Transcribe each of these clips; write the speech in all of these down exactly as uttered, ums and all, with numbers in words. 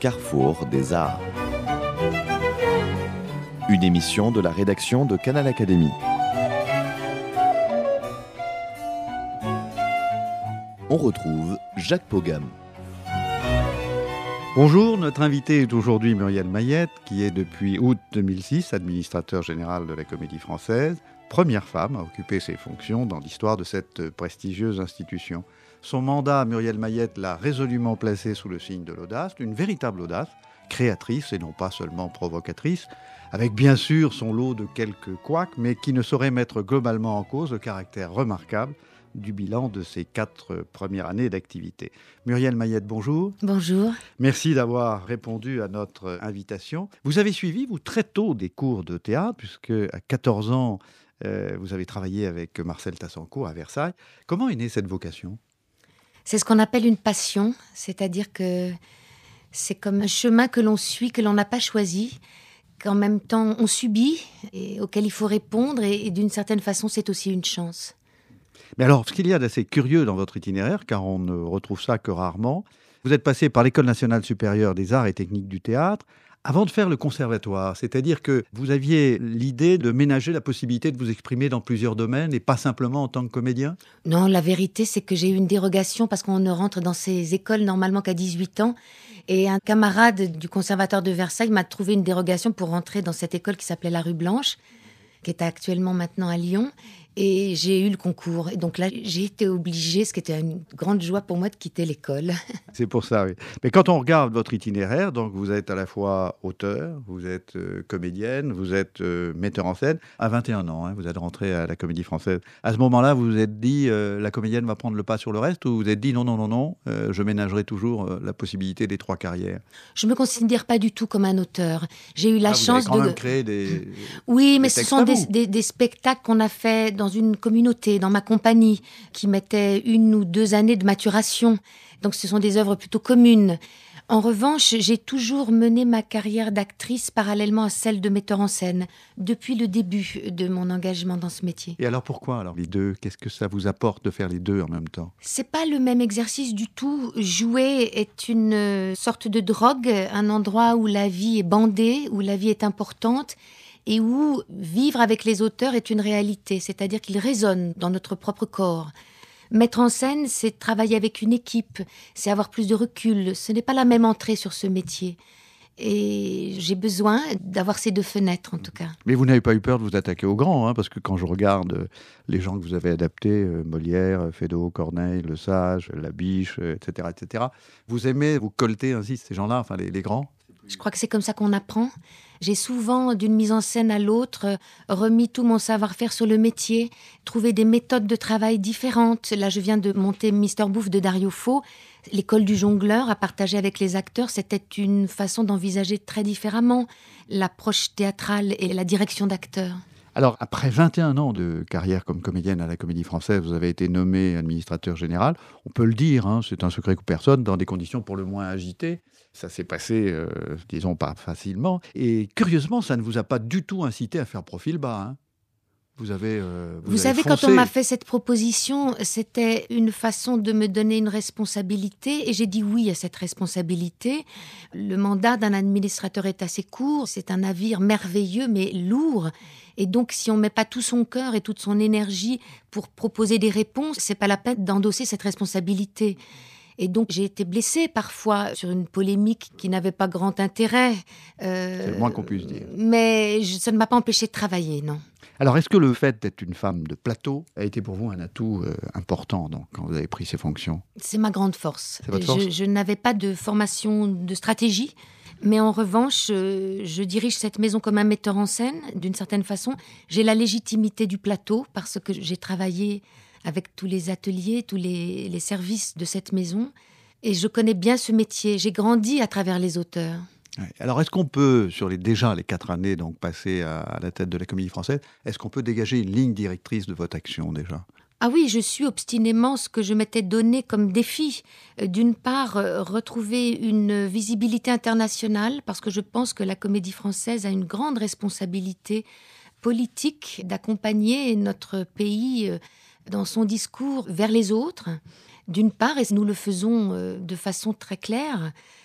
carrefour des arts. Une émission de la rédaction de Canal Académie. On retrouve Jacques Pogam. Bonjour, notre invité est aujourd'hui Muriel Mayette, qui est depuis août deux mille six administrateur général de la Comédie Française, première femme à occuper ces fonctions dans l'histoire de cette prestigieuse institution. Son mandat, Muriel Mayette l'a résolument placée sous le signe de l'audace, une véritable audace, créatrice et non pas seulement provocatrice, avec bien sûr son lot de quelques couacs, mais qui ne saurait mettre globalement en cause le caractère remarquable du bilan de ces quatre premières années d'activité. Muriel Mayette, bonjour. Bonjour. Merci d'avoir répondu à notre invitation. Vous avez suivi, vous, très tôt des cours de théâtre, puisque à quatorze ans, euh, vous avez travaillé avec Marcel Tassencourt à Versailles. Comment est née cette vocation ? C'est ce qu'on appelle une passion, c'est-à-dire que c'est comme un chemin que l'on suit, que l'on n'a pas choisi, qu'en même temps on subit, et auquel il faut répondre, et, et d'une certaine façon, c'est aussi une chance. Mais alors, ce qu'il y a d'assez curieux dans votre itinéraire, car on ne retrouve ça que rarement, vous êtes passé par l'École nationale supérieure des arts et techniques du théâtre avant de faire le conservatoire. C'est-à-dire que vous aviez l'idée de ménager la possibilité de vous exprimer dans plusieurs domaines et pas simplement en tant que comédien ? Non, la vérité, c'est que j'ai eu une dérogation parce qu'on ne rentre dans ces écoles normalement qu'à dix-huit ans. Et un camarade du conservatoire de Versailles m'a trouvé une dérogation pour rentrer dans cette école qui s'appelait la Rue Blanche, qui est actuellement maintenant à Lyon. Et j'ai eu le concours. Et donc là, j'ai été obligée, ce qui était une grande joie pour moi, de quitter l'école. C'est pour ça, oui. Mais quand on regarde votre itinéraire, donc vous êtes à la fois auteur, vous êtes euh, comédienne, vous êtes euh, metteur en scène. À vingt et un ans, hein, vous êtes rentrée à la Comédie Française. À ce moment-là, vous vous êtes dit, euh, la comédienne va prendre le pas sur le reste, ou vous vous êtes dit, non, non, non, non, euh, je ménagerai toujours euh, la possibilité des trois carrières ? Je me considère pas du tout comme un auteur. J'ai eu la ah, chance vous avez quand de... même créé des... Oui, des mais ce sont des, des, des spectacles qu'on a fait dans une communauté, dans ma compagnie, qui mettaient une ou deux années de maturation. Donc ce sont des œuvres plutôt communes. En revanche, j'ai toujours mené ma carrière d'actrice parallèlement à celle de metteur en scène, depuis le début de mon engagement dans ce métier. Et alors pourquoi alors les deux ? Qu'est-ce que ça vous apporte de faire les deux en même temps ? C'est pas le même exercice du tout. Jouer est une sorte de drogue, un endroit où la vie est bandée, où la vie est importante, et où vivre avec les auteurs est une réalité, c'est-à-dire qu'ils résonnent dans notre propre corps. Mettre en scène, c'est travailler avec une équipe, c'est avoir plus de recul. Ce n'est pas la même entrée sur ce métier. Et j'ai besoin d'avoir ces deux fenêtres, en tout cas. Mais vous n'avez pas eu peur de vous attaquer aux grands, hein, parce que quand je regarde les gens que vous avez adaptés, euh, Molière, Feydeau, Corneille, Le Sage, Labiche, euh, et cetera, et cetera, vous aimez vous colter ainsi ces gens-là, enfin les, les grands ? Je crois que c'est comme ça qu'on apprend. J'ai souvent, d'une mise en scène à l'autre, remis tout mon savoir-faire sur le métier, trouvé des méthodes de travail différentes. Là, je viens de monter Mister Bouffe de Dario Fo. L'école du jongleur, à partager avec les acteurs, c'était une façon d'envisager très différemment l'approche théâtrale et la direction d'acteurs. Alors, après vingt et un ans de carrière comme comédienne à la Comédie Française, vous avez été nommé administrateur général. On peut le dire, hein, c'est un secret pour personne, dans des conditions pour le moins agitées. Ça s'est passé, euh, disons, pas facilement. Et curieusement, ça ne vous a pas du tout incité à faire profil bas, hein. Vous avez euh, Vous, vous avez savez, foncé. Quand on m'a fait cette proposition, c'était une façon de me donner une responsabilité, et j'ai dit oui à cette responsabilité. Le mandat d'un administrateur est assez court, c'est un navire merveilleux, mais lourd. Et donc, si on ne met pas tout son cœur et toute son énergie pour proposer des réponses, c'est pas la peine d'endosser cette responsabilité. Et donc, j'ai été blessée parfois sur une polémique qui n'avait pas grand intérêt. Euh, c'est le moins qu'on puisse dire. Mais je, ça ne m'a pas empêchée de travailler, non. Alors, est-ce que le fait d'être une femme de plateau a été pour vous un atout euh, important donc, quand vous avez pris ces fonctions ? C'est ma grande force. C'est votre force ? Je, je n'avais pas de formation de stratégie, mais en revanche, euh, je dirige cette maison comme un metteur en scène, d'une certaine façon. J'ai la légitimité du plateau parce que j'ai travaillé avec tous les ateliers, tous les, les services de cette maison. Et je connais bien ce métier. J'ai grandi à travers les auteurs. Ouais. Alors, est-ce qu'on peut, sur les, déjà les quatre années donc, passées à, à la tête de la Comédie Française, est-ce qu'on peut dégager une ligne directrice de votre action déjà ? Ah oui, je suis obstinément ce que je m'étais donné comme défi. D'une part, retrouver une visibilité internationale, parce que je pense que la Comédie Française a une grande responsabilité politique d'accompagner notre pays dans son discours vers les autres. D'une part, et nous le faisons de façon très claire,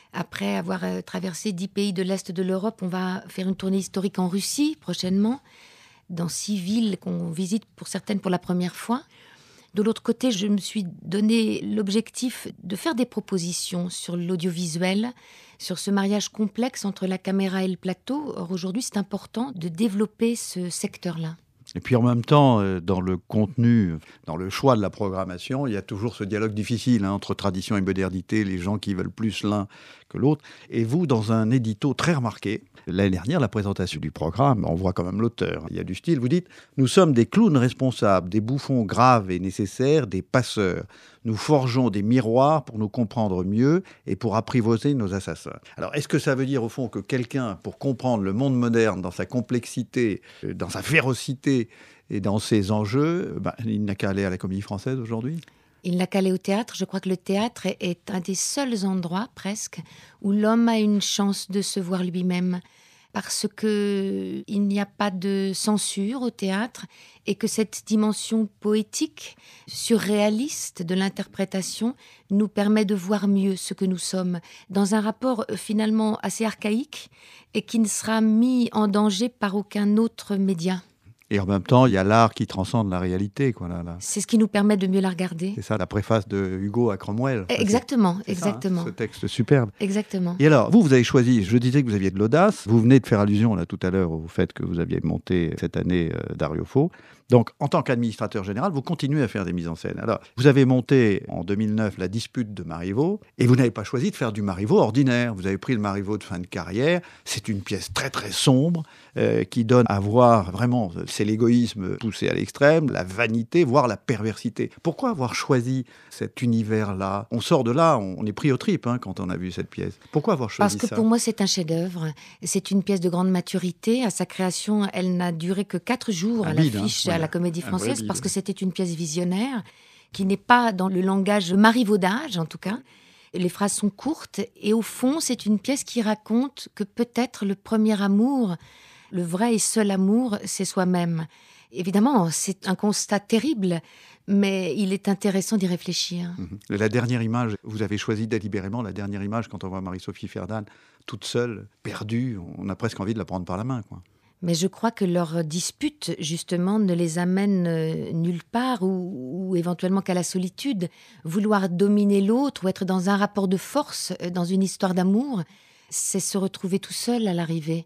Après avoir euh, traversé dix pays de l'Est de l'Europe, on va faire une tournée historique en Russie prochainement, dans six villes qu'on visite pour certaines pour la première fois. De l'autre côté, je me suis donné l'objectif de faire des propositions sur l'audiovisuel, sur ce mariage complexe entre la caméra et le plateau. Or, aujourd'hui, c'est important de développer ce secteur-là. Et puis en même temps, dans le contenu, dans le choix de la programmation, il y a toujours ce dialogue difficile hein, entre tradition et modernité, les gens qui veulent plus l'un que l'autre. Et vous, dans un édito très remarqué, l'année dernière, la présentation du programme, on voit quand même l'auteur, il y a du style, vous dites « Nous sommes des clowns responsables, des bouffons graves et nécessaires, des passeurs. Nous forgeons des miroirs pour nous comprendre mieux et pour apprivoiser nos assassins. » Alors, est-ce que ça veut dire, au fond, que quelqu'un, pour comprendre le monde moderne dans sa complexité, dans sa férocité et dans ses enjeux, ben, il n'a qu'à aller à la Comédie Française aujourd'hui ? Il n'a qu'à aller au théâtre. Je crois que le théâtre est un des seuls endroits, presque, où l'homme a une chance de se voir lui-même. Parce qu'il n'y a pas de censure au théâtre et que cette dimension poétique, surréaliste de l'interprétation nous permet de voir mieux ce que nous sommes, dans un rapport finalement assez archaïque et qui ne sera mis en danger par aucun autre média. Et en même temps, il y a l'art qui transcende la réalité. Quoi, là, là. C'est ce qui nous permet de mieux la regarder. C'est ça, la préface de Hugo à Cromwell. Exactement, c'est, c'est exactement. Ça, hein, ce texte superbe. Exactement. Et alors, vous, vous avez choisi, je disais que vous aviez de l'audace. Vous venez de faire allusion là tout à l'heure au fait que vous aviez monté cette année euh, Dario Fo. Donc, en tant qu'administrateur général, vous continuez à faire des mises en scène. Alors, vous avez monté en deux mille neuf La Dispute de Marivaux, et vous n'avez pas choisi de faire du Marivaux ordinaire. Vous avez pris le Marivaux de fin de carrière. C'est une pièce très très sombre euh, qui donne à voir vraiment, c'est l'égoïsme poussé à l'extrême, la vanité, voire la perversité. Pourquoi avoir choisi cet univers-là ? On sort de là, on est pris aux tripes hein, quand on a vu cette pièce. Pourquoi avoir choisi ça ? Parce que pour moi, c'est un chef-d'œuvre. C'est une pièce de grande maturité. À sa création, elle n'a duré que quatre jours à l'affiche hein, à la Comédie Française, parce que c'était une pièce visionnaire qui n'est pas dans le langage marivaudage, en tout cas. Les phrases sont courtes et au fond, c'est une pièce qui raconte que peut-être le premier amour, le vrai et seul amour, c'est soi-même. Évidemment, c'est un constat terrible, mais il est intéressant d'y réfléchir. Mmh. La dernière image, vous avez choisi délibérément la dernière image quand on voit Marie-Sophie Ferdinand toute seule, perdue, on a presque envie de la prendre par la main, quoi. Mais je crois que leur dispute, justement, ne les amène euh, nulle part ou, ou éventuellement qu'à la solitude. Vouloir dominer l'autre ou être dans un rapport de force, euh, dans une histoire d'amour, c'est se retrouver tout seul à l'arrivée.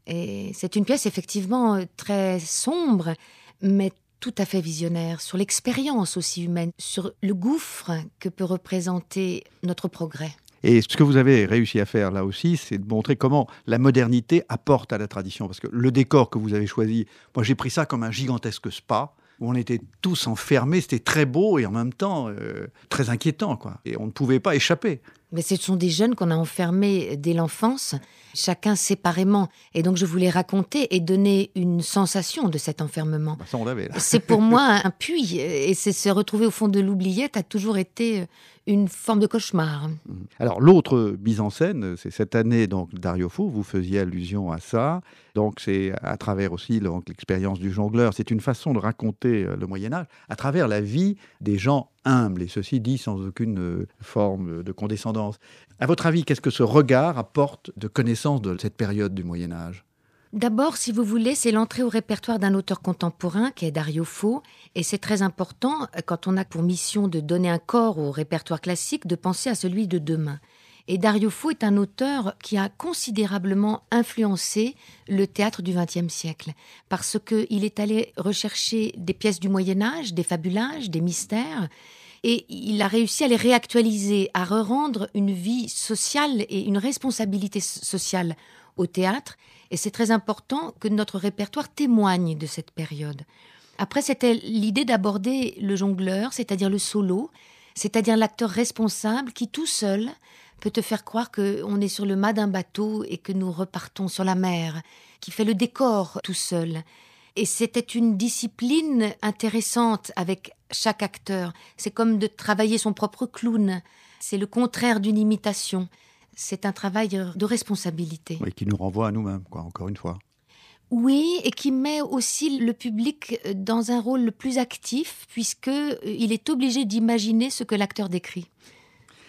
Et c'est une pièce effectivement euh, très sombre, mais tout à fait visionnaire, sur l'expérience aussi humaine, sur le gouffre que peut représenter notre progrès. Et ce que vous avez réussi à faire là aussi, c'est de montrer comment la modernité apporte à la tradition. Parce que le décor que vous avez choisi, moi j'ai pris ça comme un gigantesque spa, où on était tous enfermés, c'était très beau et en même temps euh, très inquiétant, quoi. Et on ne pouvait pas échapper. Mais ce sont des jeunes qu'on a enfermés dès l'enfance, chacun séparément. Et donc je voulais raconter et donner une sensation de cet enfermement. Bah ça on l'avait là. C'est pour moi un puits, et c'est se retrouver au fond de l'oubliette a toujours été une forme de cauchemar. Alors l'autre mise en scène, c'est cette année donc Dario Fo, vous faisiez allusion à ça. Donc c'est à travers aussi donc, l'expérience du jongleur, c'est une façon de raconter le Moyen-Âge à travers la vie des gens humbles, et ceci dit sans aucune forme de condescendance. À votre avis, qu'est-ce que ce regard apporte de connaissance de cette période du Moyen-Âge ? D'abord, si vous voulez, c'est l'entrée au répertoire d'un auteur contemporain qui est Dario Fo, et c'est très important, quand on a pour mission de donner un corps au répertoire classique, de penser à celui de demain. Et Dario Fo est un auteur qui a considérablement influencé le théâtre du vingtième siècle, parce qu'il est allé rechercher des pièces du Moyen-Âge, des fabulages, des mystères, et il a réussi à les réactualiser, à re-rendre une vie sociale et une responsabilité sociale au théâtre. Et c'est très important que notre répertoire témoigne de cette période. Après, c'était l'idée d'aborder le jongleur, c'est-à-dire le solo, c'est-à-dire l'acteur responsable qui, tout seul, peut te faire croire qu'on est sur le mât d'un bateau et que nous repartons sur la mer, qui fait le décor tout seul. Et c'était une discipline intéressante avec chaque acteur. C'est comme de travailler son propre clown. C'est le contraire d'une imitation. C'est un travail de responsabilité. Oui, qui nous renvoie à nous-mêmes, quoi, encore une fois. Oui, et qui met aussi le public dans un rôle le plus actif, puisqu'il est obligé d'imaginer ce que l'acteur décrit.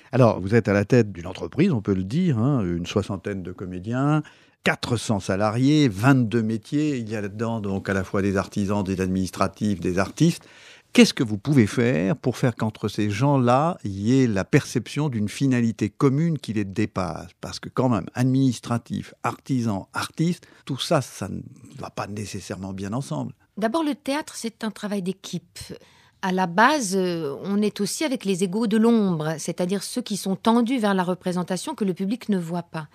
Alors, vous êtes à la tête d'une entreprise, on peut le dire, hein, une soixantaine de comédiens, quatre cents salariés, vingt-deux métiers. Il y a là-dedans donc à la fois des artisans, des administratifs, des artistes. Qu'est-ce que vous pouvez faire pour faire qu'entre ces gens-là, il y ait la perception d'une finalité commune qui les dépasse ? Parce que quand même, administratif, artisan, artiste, tout ça, ça ne va pas nécessairement bien ensemble. D'abord, le théâtre, c'est un travail d'équipe. À la base, on est aussi avec les égaux de l'ombre, c'est-à-dire ceux qui sont tendus vers la représentation que le public ne voit pas.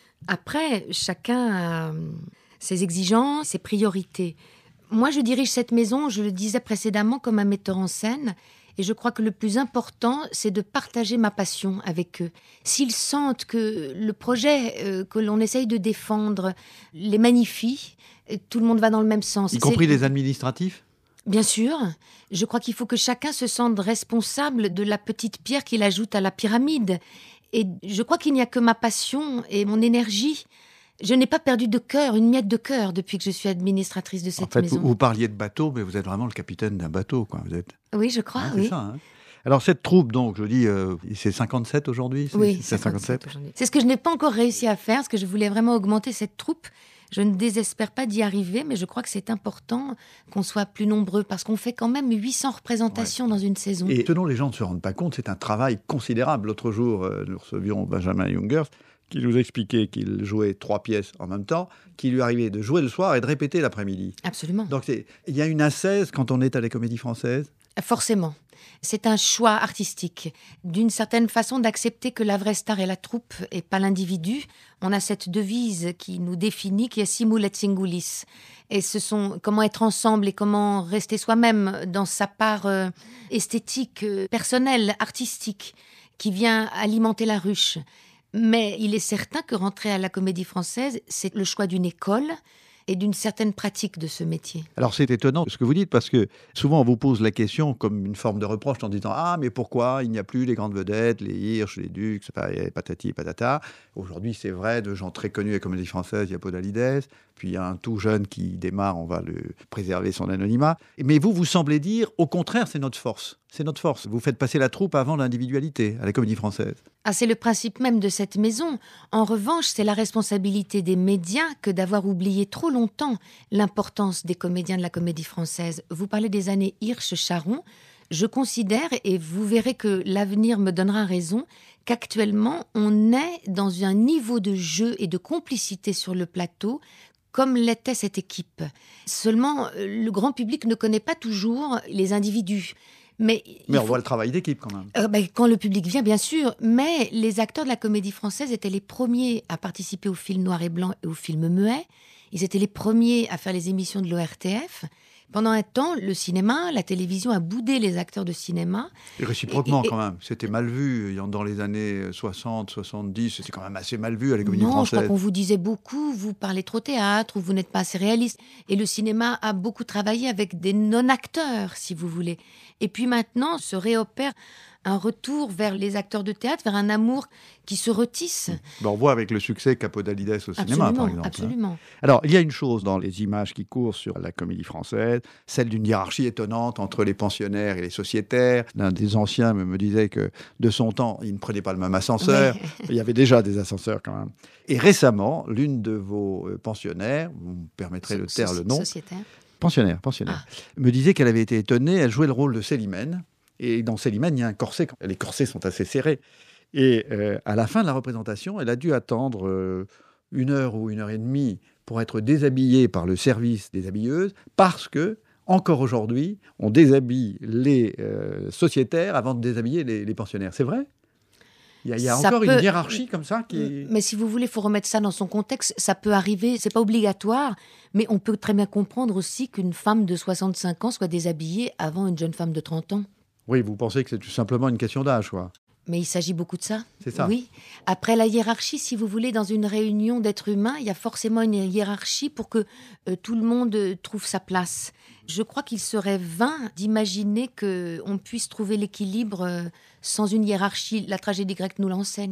Après, chacun a ses exigences, ses priorités. Moi, je dirige cette maison, je le disais précédemment, comme un metteur en scène. Et je crois que le plus important, c'est de partager ma passion avec eux. S'ils sentent que le projet euh, que l'on essaye de défendre les magnifie, tout le monde va dans le même sens. Y compris c'est... les administratifs ? Bien sûr. Je crois qu'il faut que chacun se sente responsable de la petite pierre qu'il ajoute à la pyramide. Et je crois qu'il n'y a que ma passion et mon énergie. Je n'ai pas perdu de cœur, une miette de cœur, depuis que je suis administratrice de cette en fait, maison. Vous, vous parliez de bateau, mais vous êtes vraiment le capitaine d'un bateau, quoi. Vous êtes... Oui, je crois, hein, oui. C'est ça, hein. Alors, cette troupe, donc, je dis, euh, c'est cinquante-sept aujourd'hui c'est, Oui, c'est cinquante-sept aujourd'hui. C'est ce que je n'ai pas encore réussi à faire, parce que je voulais vraiment augmenter cette troupe. Je ne désespère pas d'y arriver, mais je crois que c'est important qu'on soit plus nombreux, parce qu'on fait quand même huit cents représentations ouais. dans une saison. Et ce dont les gens ne se rendent pas compte, c'est un travail considérable. L'autre jour, euh, nous recevions Benjamin Jungers, qui nous expliquait qu'il jouait trois pièces en même temps, qu'il lui arrivait de jouer le soir et de répéter l'après-midi. Absolument. Donc, c'est, il y a une ascèse quand on est à la Comédie Française ? Forcément. C'est un choix artistique, d'une certaine façon d'accepter que la vraie star est la troupe et pas l'individu. On a cette devise qui nous définit, qui est simul et singulis. Et ce sont comment être ensemble et comment rester soi-même dans sa part euh, esthétique, euh, personnelle, artistique, qui vient alimenter la ruche. Mais il est certain que rentrer à la Comédie Française, c'est le choix d'une école et d'une certaine pratique de ce métier. Alors c'est étonnant ce que vous dites, parce que souvent on vous pose la question comme une forme de reproche en disant « Ah, mais pourquoi il n'y a plus les grandes vedettes, les Hirsch, les Dux, patati et patata ». Aujourd'hui, c'est vrai, de gens très connus à la Comédie Française, il y a Podalides, puis il y a un tout jeune qui démarre, on va le préserver son anonymat. Mais vous, vous semblez dire, au contraire, c'est notre force. C'est notre force. Vous faites passer la troupe avant l'individualité à la Comédie Française. Ah, c'est le principe même de cette maison. En revanche, c'est la responsabilité des médias que d'avoir oublié trop longtemps l'importance des comédiens de la Comédie Française. Vous parlez des années Hirsch-Charon. Je considère, et vous verrez que l'avenir me donnera raison, qu'actuellement, on est dans un niveau de jeu et de complicité sur le plateau comme l'était cette équipe. Seulement, le grand public ne connaît pas toujours les individus. Mais, mais on faut... voit le travail d'équipe quand même. Euh, ben, quand le public vient, bien sûr. Mais les acteurs de la Comédie Française étaient les premiers à participer au film noir et blanc et au film muet. Ils étaient les premiers à faire les émissions de l'O R T F. Pendant un temps, le cinéma, la télévision a boudé les acteurs de cinéma. Et réciproquement, et, et, et, quand même. C'était mal vu. Dans les années soixante, soixante-dix, c'était quand même assez mal vu à la Comédie non, Française. Non, je crois qu'on vous disait beaucoup, vous parlez trop théâtre, ou vous n'êtes pas assez réaliste. Et le cinéma a beaucoup travaillé avec des non-acteurs, si vous voulez. Et puis maintenant, se réopère un retour vers les acteurs de théâtre, vers un amour qui se retisse. Ben on voit avec le succès qu'a Podalides au cinéma, absolument, par exemple. Absolument. Alors, il y a une chose dans les images qui courent sur la Comédie Française, celle d'une hiérarchie étonnante entre les pensionnaires et les sociétaires. L'un des anciens me disait que, de son temps, il ne prenait pas le même ascenseur. Oui. Il y avait déjà des ascenseurs, quand même. Et récemment, l'une de vos pensionnaires, vous me permettrez so- de taire so- le nom... Sociétaire. Pensionnaire, pensionnaire. Ah. Me disait qu'elle avait été étonnée, elle jouait le rôle de Célimène. Et dans Célimène, il y a un corset. Les corsets sont assez serrés. Et euh, à la fin de la représentation, elle a dû attendre euh, une heure ou une heure et demie pour être déshabillée par le service des habilleuses, parce que, encore aujourd'hui, on déshabille les euh, sociétaires avant de déshabiller les, les pensionnaires. C'est vrai ? Il y a, il y a encore peut... une hiérarchie comme ça qui... Mais si vous voulez, il faut remettre ça dans son contexte. Ça peut arriver, c'est pas obligatoire, mais on peut très bien comprendre aussi qu'une femme de soixante-cinq ans soit déshabillée avant une jeune femme de trente ans. Oui, vous pensez que c'est tout simplement une question d'âge, quoi. Mais il s'agit beaucoup de ça. C'est ça. Oui. Après la hiérarchie, si vous voulez, dans une réunion d'êtres humains, il y a forcément une hiérarchie pour que euh, tout le monde trouve sa place. Je crois qu'il serait vain d'imaginer qu'on puisse trouver l'équilibre euh, sans une hiérarchie. La tragédie grecque nous l'enseigne.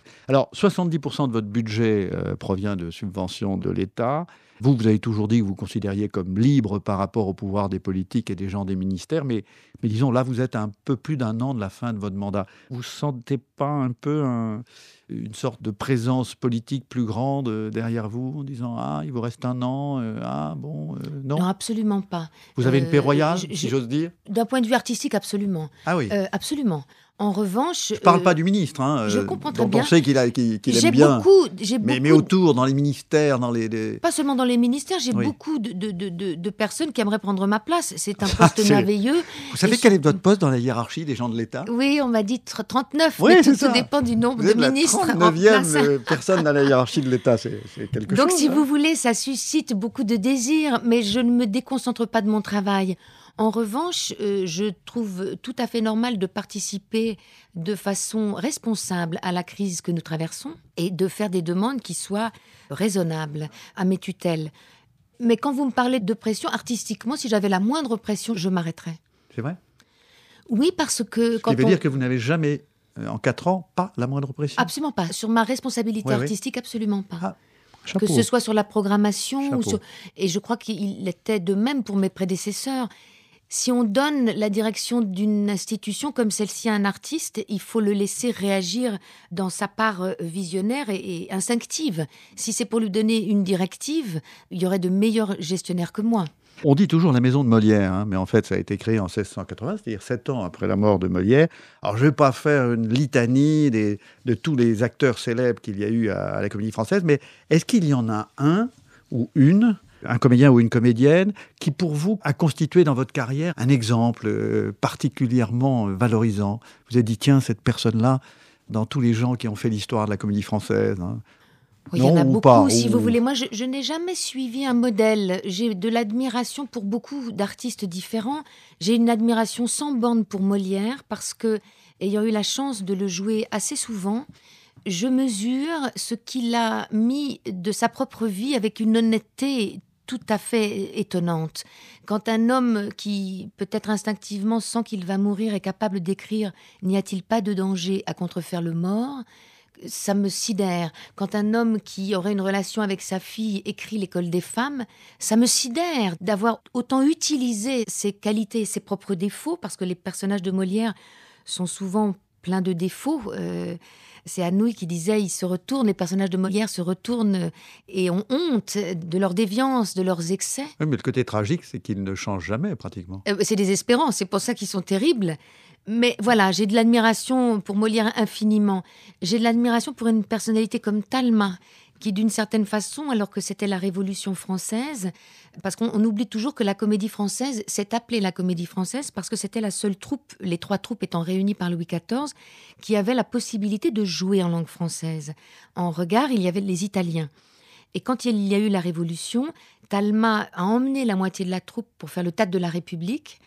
Alors, soixante-dix pour cent de votre budget euh, provient de subventions de l'État. Vous, vous avez toujours dit que vous considériez comme libre par rapport au pouvoir des politiques et des gens des ministères, mais, mais disons, là, vous êtes à un peu plus d'un an de la fin de votre mandat. Vous ne sentez pas un peu un, une sorte de présence politique plus grande euh, derrière vous, en disant « Ah, il vous reste un an, euh, ah, bon, euh, non ». Non, absolument pas. Vous avez Euh, une paix royale, je- si je- j'ose dire? D'un point de vue artistique, absolument. Ah oui. Euh, absolument. En revanche... Je ne parle euh, pas du ministre, hein, je euh, comprends très dont bien. on sait qu'il, a, qu'il, qu'il j'ai aime bien. beaucoup, j'ai Mais, beaucoup mais autour, dans les ministères, dans les... les... Pas seulement dans les ministères, j'ai Oui. beaucoup de, de, de, de, de personnes qui aimeraient prendre ma place. C'est un Ah, poste c'est- merveilleux. Vous savez Et quel je- est votre poste dans la hiérarchie des gens de l'État? Oui, on m'a dit tr- trente-neuf, Oui, mais c'est tout, ça. tout dépend du nombre Vous de êtes la ministres en trente-neuvième place. euh, personne dans la hiérarchie de l'État, c'est, c'est quelque Donc, chose. si hein. vous voulez, ça suscite beaucoup de désirs, mais je ne me déconcentre pas de mon travail. En revanche, euh, je trouve tout à fait normal de participer de façon responsable à la crise que nous traversons et de faire des demandes qui soient raisonnables à mes tutelles. Mais quand vous me parlez de pression, artistiquement, si j'avais la moindre pression, je m'arrêterais. C'est vrai? Oui, parce que Ce quand qui veut on... dire que vous n'avez jamais, euh, en quatre ans, pas la moindre pression? Absolument pas. Sur ma responsabilité Ouais, ouais. artistique, absolument pas. Ah, chapeau. Que ce soit sur la programmation ou Chapeau. sur... Et je crois qu'il était de même pour mes prédécesseurs. Si on donne la direction d'une institution comme celle-ci à un artiste, il faut le laisser réagir dans sa part euh, visionnaire et, et instinctive. Si c'est pour lui donner une directive, il y aurait de meilleurs gestionnaires que moi. On dit toujours la maison de Molière, hein, mais en fait, ça a été créé en seize cent quatre-vingts, c'est-à-dire sept ans après la mort de Molière. Alors, je ne vais pas faire une litanie des, de tous les acteurs célèbres qu'il y a eu à, à la Comédie Française, mais est-ce qu'il y en a un ou une, un comédien ou une comédienne, qui pour vous a constitué dans votre carrière un exemple euh, particulièrement euh, valorisant? Vous avez dit, tiens, cette personne-là, dans tous les gens qui ont fait l'histoire de la Comédie Française, hein, Oui, il y en non a ou beaucoup, pas, si ou- vous voulez. Moi, je, je n'ai jamais suivi un modèle. J'ai de l'admiration pour beaucoup d'artistes différents. J'ai une admiration sans borne pour Molière parce que, ayant eu la chance de le jouer assez souvent, je mesure ce qu'il a mis de sa propre vie avec une honnêteté tout à fait étonnante. Quand un homme qui, peut-être instinctivement, sent qu'il va mourir est capable d'écrire « N'y a-t-il pas de danger à contrefaire le mort ?» ça me sidère. Quand un homme qui aurait une relation avec sa fille écrit l'école des femmes, ça me sidère d'avoir autant utilisé ses qualités et ses propres défauts, parce que les personnages de Molière sont souvent pleins de défauts. Euh, c'est Anouilh qui disait, ils se retournent, les personnages de Molière se retournent et ont honte de leur déviance, de leurs excès. Oui, mais le côté tragique, c'est qu'ils ne changent jamais, pratiquement. Euh, c'est désespérant, c'est pour ça qu'ils sont terribles. Mais voilà, j'ai de l'admiration pour Molière infiniment. J'ai de l'admiration pour une personnalité comme Talma, qui d'une certaine façon, alors que c'était la Révolution française, parce qu'on on oublie toujours que la Comédie Française s'est appelée la Comédie Française parce que c'était la seule troupe, les trois troupes étant réunies par Louis quatorze, qui avait la possibilité de jouer en langue française. En regard, il y avait les Italiens. Et quand il y a eu la Révolution, Talma a emmené la moitié de la troupe pour faire le théâtre de la République.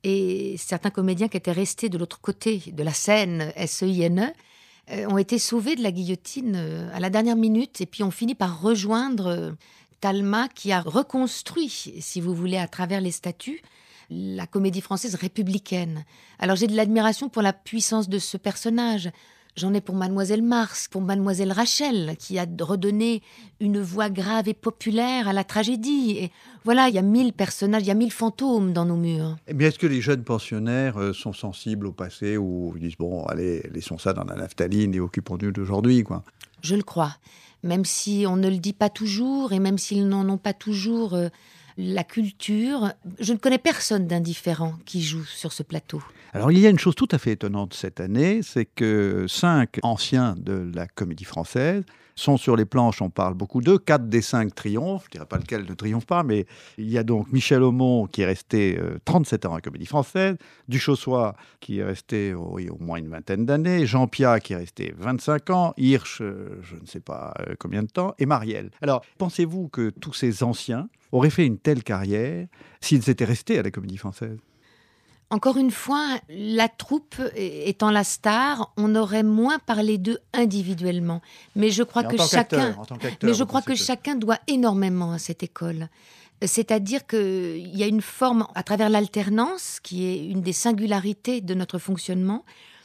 Et certains comédiens qui étaient restés de l'autre côté de la Seine, S E I N E, euh, ont été sauvés de la guillotine euh, à la dernière minute et puis ont fini par rejoindre euh, Talma qui a reconstruit, si vous voulez, à travers les statues, la comédie française républicaine. Alors j'ai de l'admiration pour la puissance de ce personnage. J'en ai pour Mademoiselle Mars, pour Mademoiselle Rachel, qui a redonné une voix grave et populaire à la tragédie. Et voilà, il y a mille personnages, il y a mille fantômes dans nos murs. Mais est-ce que les jeunes pensionnaires euh, sont sensibles au passé ou ils disent, bon, allez, laissons ça dans la naphtaline et occupons-nous d'aujourd'hui, quoi? Je le crois. Même si on ne le dit pas toujours et même s'ils n'en ont pas toujours euh, la culture, je ne connais personne d'indifférent qui joue sur ce plateau. Alors, il y a une chose tout à fait étonnante cette année, c'est que cinq anciens de la Comédie Française sont sur les planches, on parle beaucoup d'eux, quatre des cinq triomphent, je ne dirais pas lequel ne triomphe pas, mais il y a donc Michel Aumont qui est resté euh, trente-sept ans à la Comédie Française, Duchossois qui est resté oh, oui, au moins une vingtaine d'années, Jean Piat qui est resté vingt-cinq ans, Hirsch, euh, je ne sais pas euh, combien de temps, et Marielle. Alors, pensez-vous que tous ces anciens auraient fait une telle carrière s'ils étaient restés à la Comédie Française? Encore une fois, la troupe étant la star, on aurait moins parlé d'eux individuellement. Mais je crois Mais en que tant chacun, qu'acteur, en tant qu'acteur, mais je vous crois pensez que que- chacun doit énormément à cette école. C'est-à-dire qu'il y a une forme, à travers l'alternance, qui est une des singularités de notre fonctionnement,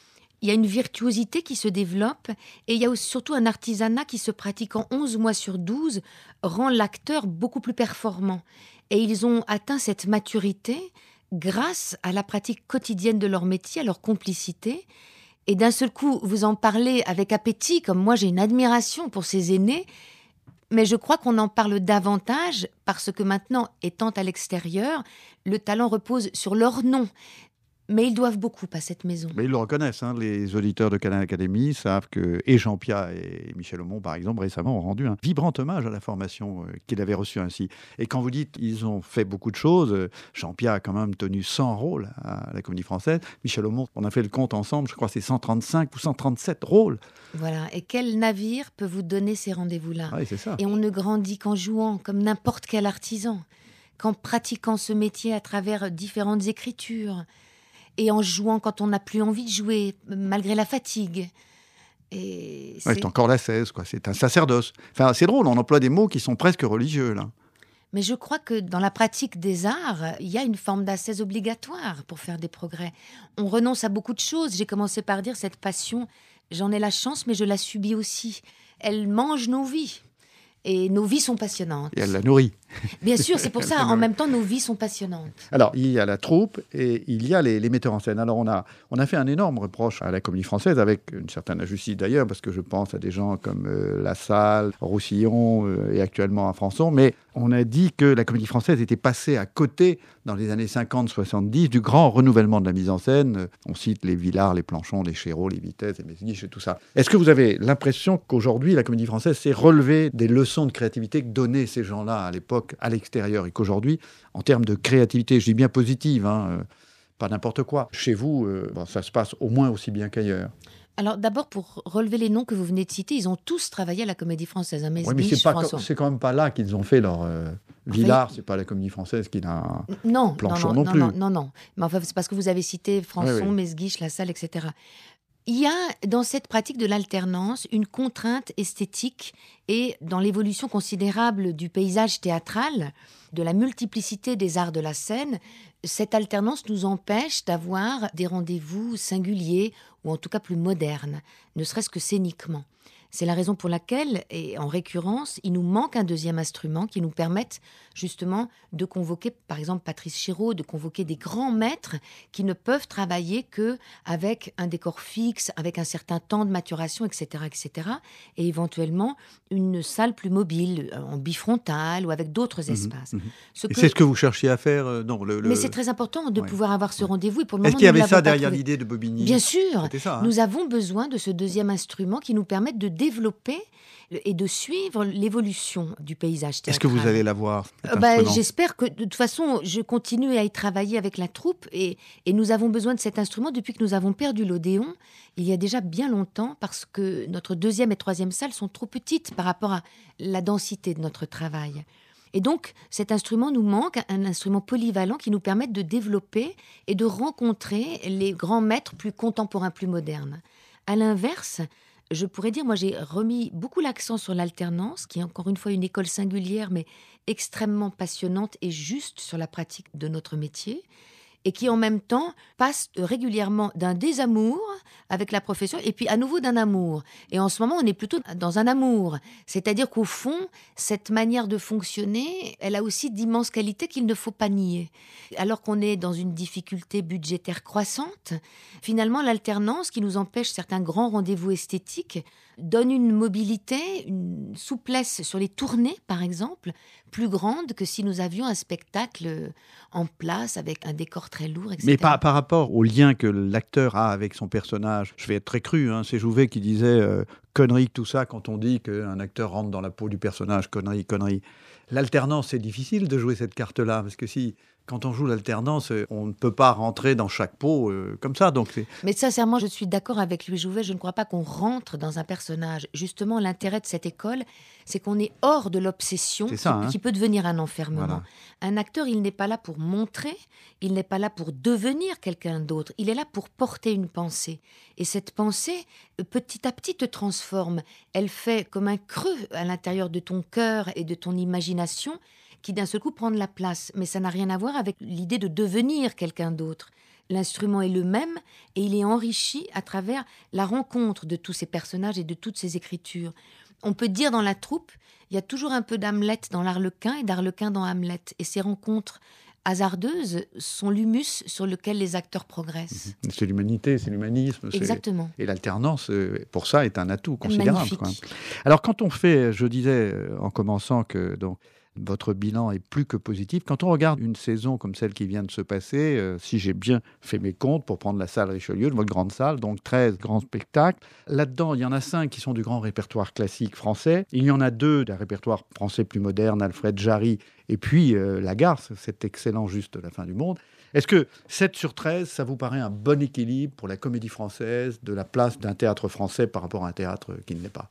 Il y a une virtuosité qui se développe et il y a aussi surtout un artisanat qui se pratique en onze mois sur douze, rend l'acteur beaucoup plus performant. Et ils ont atteint cette maturité grâce à la pratique quotidienne de leur métier, à leur complicité. Et d'un seul coup, vous en parlez avec appétit, comme moi j'ai une admiration pour ces aînés, mais je crois qu'on en parle davantage parce que maintenant, étant à l'extérieur, le talent repose sur leur nom. Mais ils doivent beaucoup à cette maison. Mais ils le reconnaissent, hein. Les auditeurs de Canal Académie savent que et Jean Piat et Michel Aumont, par exemple, récemment ont rendu un vibrant hommage à la formation euh, qu'il avait reçue ainsi. Et quand vous dites ils ont fait beaucoup de choses, euh, Jean Piat a quand même tenu cent rôles à la Comédie Française. Michel Aumont, on a fait le compte ensemble, je crois que c'est cent trente-cinq ou cent trente-sept rôles. Voilà. Et quel navire peut vous donner ces rendez-vous-là ? Oui, c'est ça. Et on ne grandit qu'en jouant, comme n'importe quel artisan, qu'en pratiquant ce métier à travers différentes écritures. Et en jouant quand on n'a plus envie de jouer, malgré la fatigue. Et c'est... Ouais, c'est encore la seize, quoi. C'est un sacerdoce. Enfin, c'est drôle, on emploie des mots qui sont presque religieux, là. Mais je crois que dans la pratique des arts, il y a une forme d'ascèse obligatoire pour faire des progrès. On renonce à beaucoup de choses. J'ai commencé par dire cette passion, j'en ai la chance, mais je la subis aussi. Elle mange nos vies. Et nos vies sont passionnantes. Et elle la nourrit. Bien sûr, c'est pour ça, en même temps, nos vies sont passionnantes. Alors, il y a la troupe et il y a les, les metteurs en scène. Alors, on a, on a fait un énorme reproche à la Comédie Française, avec une certaine injustice d'ailleurs, parce que je pense à des gens comme euh, Lassalle, Roussillon euh, et actuellement à Françon, mais on a dit que la Comédie Française était passée à côté, dans les années cinquante soixante-dix, du grand renouvellement de la mise en scène. On cite les Villard, les Planchon, les Chéreau, les Vitesse, les Mesguich et tout ça. Est-ce que vous avez l'impression qu'aujourd'hui, la Comédie Française s'est relevée des leçons de créativité que donnaient ces gens-là à l'époque, à l'extérieur, et qu'aujourd'hui, en termes de créativité, je dis bien positive, hein, euh, pas n'importe quoi, chez vous, euh, bon, ça se passe au moins aussi bien qu'ailleurs? Alors d'abord, pour relever les noms que vous venez de citer, ils ont tous travaillé à la Comédie Française. Hein, oui, mais c'est, pas co- c'est quand même pas là qu'ils ont fait leur... Euh, Villard, enfin, c'est pas la Comédie Française qui l'a... Non, Planchon non, non, non plus. Non, non, non. Mais enfin, c'est parce que vous avez cité Françon, oui, oui. Mesguich, Lassalle, et cetera. Il y a dans cette pratique de l'alternance une contrainte esthétique et dans l'évolution considérable du paysage théâtral, de la multiplicité des arts de la scène, cette alternance nous empêche d'avoir des rendez-vous singuliers ou en tout cas plus modernes, ne serait-ce que scéniquement. C'est la raison pour laquelle, et en récurrence, il nous manque un deuxième instrument qui nous permette justement de convoquer, par exemple Patrice Chéreau, de convoquer des grands maîtres qui ne peuvent travailler qu'avec un décor fixe, avec un certain temps de maturation, et cetera, et cetera, et éventuellement une salle plus mobile, en bifrontale ou avec d'autres espaces. Mmh, mmh. Ce et que... c'est ce que vous cherchiez à faire euh, non, le, le... Mais c'est très important de ouais. pouvoir avoir ce rendez-vous. Et pour le Est-ce moment, qu'il y avait nous ça l'avons pas derrière trouvé. l'idée de Bobigny? Bien sûr. C'était ça, hein. Nous avons besoin de ce deuxième instrument qui nous permette de développer et de suivre l'évolution du paysage théâtral. Est-ce que vous allez l'avoir, cet euh, bah, instrument? J'espère que, de toute façon, je continue à y travailler avec la troupe et, et nous avons besoin de cet instrument depuis que nous avons perdu l'Odéon, il y a déjà bien longtemps, parce que notre deuxième et troisième salle sont trop petites par rapport à la densité de notre travail. Et donc, cet instrument nous manque, un instrument polyvalent qui nous permette de développer et de rencontrer les grands maîtres plus contemporains, plus modernes. À l'inverse, je pourrais dire, moi j'ai remis beaucoup l'accent sur l'alternance, qui est encore une fois une école singulière, mais extrêmement passionnante et juste sur la pratique de notre métier, et qui en même temps passe régulièrement d'un désamour avec la profession et puis à nouveau d'un amour. Et en ce moment, on est plutôt dans un amour. C'est-à-dire qu'au fond, cette manière de fonctionner, elle a aussi d'immenses qualités qu'il ne faut pas nier. Alors qu'on est dans une difficulté budgétaire croissante, finalement, l'alternance qui nous empêche certains grands rendez-vous esthétiques donne une mobilité, une souplesse sur les tournées, par exemple, plus grande que si nous avions un spectacle en place avec un décor très lourd, et cetera. Mais par, par rapport au lien que l'acteur a avec son personnage, je vais être très cru, hein, c'est Jouvet qui disait euh, connerie, tout ça, quand on dit qu'un acteur rentre dans la peau du personnage, connerie, connerie. L'alternance, c'est difficile de jouer cette carte-là, parce que si... Quand on joue l'alternance, on ne peut pas rentrer dans chaque peau euh, comme ça. Donc c'est... Mais sincèrement, je suis d'accord avec Louis Jouvet. Je ne crois pas qu'on rentre dans un personnage. Justement, l'intérêt de cette école, c'est qu'on est hors de l'obsession c'est ça, qui, hein. qui peut devenir un enfermement. Voilà. Un acteur, il n'est pas là pour montrer, il n'est pas là pour devenir quelqu'un d'autre. Il est là pour porter une pensée. Et cette pensée, petit à petit, te transforme. Elle fait comme un creux à l'intérieur de ton cœur et de ton imagination qui d'un seul coup prend de la place. Mais ça n'a rien à voir avec l'idée de devenir quelqu'un d'autre. L'instrument est le même et il est enrichi à travers la rencontre de tous ces personnages et de toutes ces écritures. On peut dire dans la troupe, il y a toujours un peu d'Hamlet dans l'Arlequin et d'Arlequin dans Hamlet. Et ces rencontres hasardeuses sont l'humus sur lequel les acteurs progressent. C'est l'humanité, c'est l'humanisme. Exactement. C'est... Et l'alternance, pour ça, est un atout considérable. Magnifique. Quoi. Alors, quand on fait, je disais en commençant que donc, votre bilan est plus que positif, quand on regarde une saison comme celle qui vient de se passer, euh, si j'ai bien fait mes comptes, pour prendre la salle Richelieu, votre grande salle, donc treize grands spectacles. Là-dedans, il y en a cinq qui sont du grand répertoire classique français. Il y en a deux d'un répertoire français plus moderne, Alfred Jarry, et puis euh, Lagarce, cet excellent Juste la fin du monde. Est-ce que sept sur treize, ça vous paraît un bon équilibre pour la comédie française, de la place d'un théâtre français par rapport à un théâtre qui ne l'est pas ?